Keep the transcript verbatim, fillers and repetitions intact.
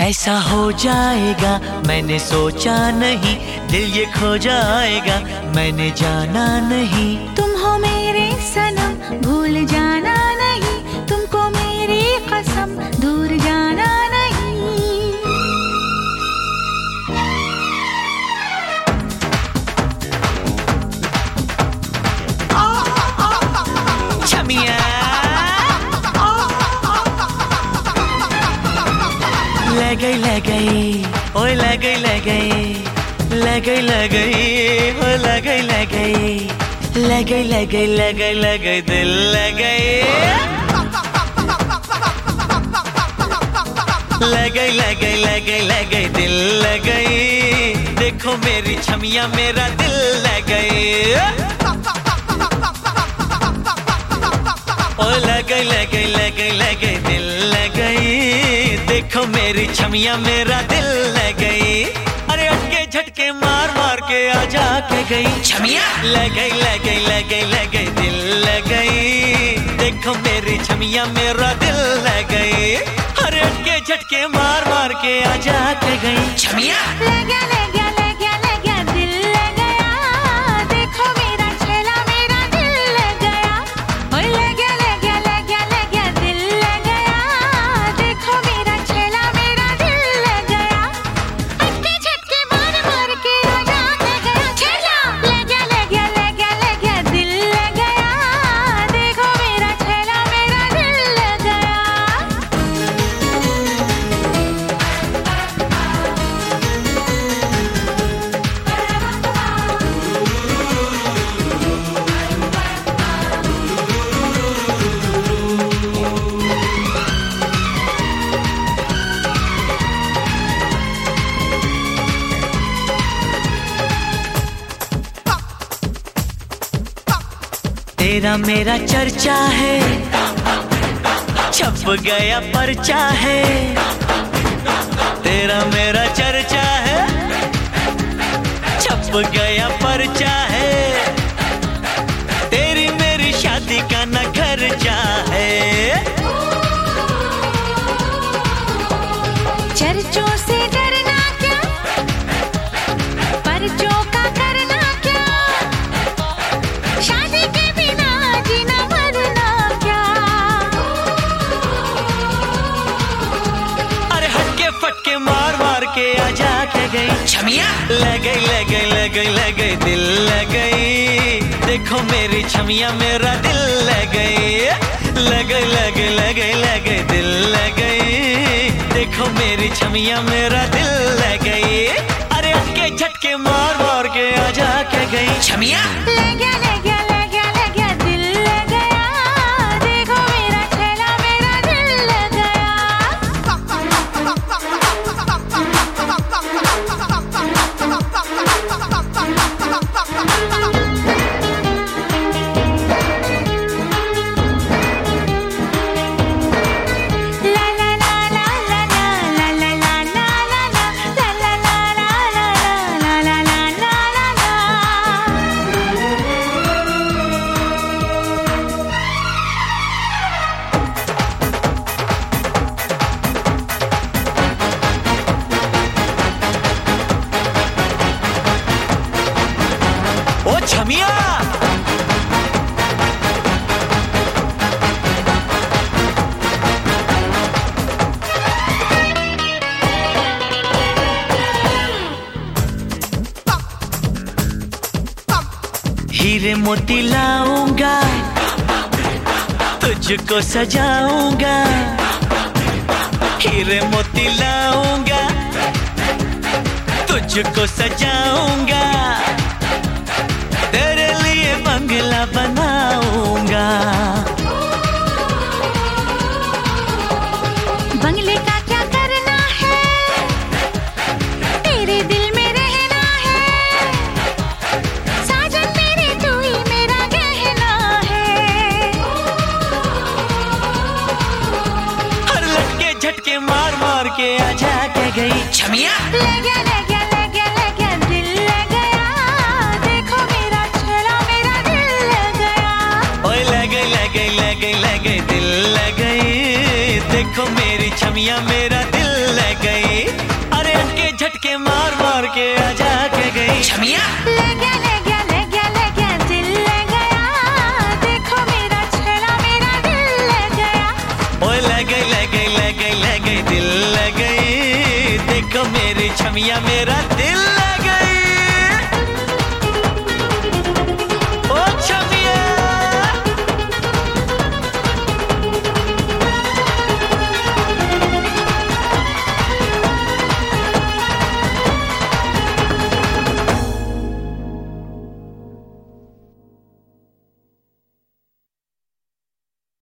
ऐसा हो जाएगा मैंने सोचा नहीं, दिल ये खो जाएगा मैंने जाना नहीं। तुम हो मेरे सनम भूल जाना नहीं, तुमको मेरी कसम दूर जाना नहीं। छमिया ले गई ले गई ओए ले गई ले गई ले गई ले गई ओए ले गई ले गई ले गई ले गई ले गई ले गई दिल ले गई ले गई ले गई ले गई ले गई दिल ले गई। देखो मेरी छमिया मेरा दिल ले गई। ओए ले गई ले गई ले गई ले गई दिल ले गई। देखो मेरी छमिया मेरा दिल ले गई। अरे अटके झटके मार मार के आजा के गई छमिया ले गई ले गई ले गई ले गई दिल ले गई। देखो मेरी छमिया मेरा दिल ले गई। अरे अटके झटके मार मार के आजा के गई छमिया ले गया ले गया ले गया ले गया दिल ले गया। देखो मेरा छेला मेरा दिल ले गया। ओए ले गया ले गया ले गया ले गया दिल ले गया। देखो मेरा छेला मेरा दिल ले गया। अटके झटके मार मार के आजा के गया छेला ले गया ले गया ले गया ले गया दिल ले गया। देखो मेरा छेला मेरा दिल ले गया। तेरा मेरा चर्चा है, छप गया पर्चा है। तेरा मेरा चर्चा है, छप गया पर्चा है। तेरी मेरी शादी का न खर्चा है। चर्चों से डरना क्या, पर्चों का करना क्या। शादी के बिना जीना मरना क्या। अरे हटके फटके मार मार के आजा के गई छमिया ले गई ले गई ले गई ले गई दिल ले गई। देखो मेरी छमिया मेरा दिल ले गई ले गई ले गई ले गई ले गई दिल ले गई। देखो मेरी छमिया मेरा दिल ले गई। अरे हटके झटके मार मार के आजा के गई छमिया ले गया ले गया ले गया ले गया दिल ले गया। देखो मेरा छेला मेरा दिल ले गया। ला ला ला ला ला ला ला ला ला ला ला ला ला ला ला ला ला ला। ओ छमिया हीरे मोती लाऊंगा, तुझको सजाऊंगा। हीरे मोती लाऊंगा, तुझको सजाऊंगा। तेरे लिए बंगला बनाऊंगा। बंगले का क्या करना है, तेरे दिल में रहना है। साजन मेरे तू ही मेरा गहना है। हर लटके झटके मार मार के आजा के गई छमिया ले गया ले गया ले गया ले गया दिल ले गया। देखो मेरा छेला मेरा दिल ले गया। ओए ले गई ले गई ले गई ले गई दिल ले गई। देखो मेरी छमिया मेरा दिल ले गई। मेरी छमिया मेरा दिल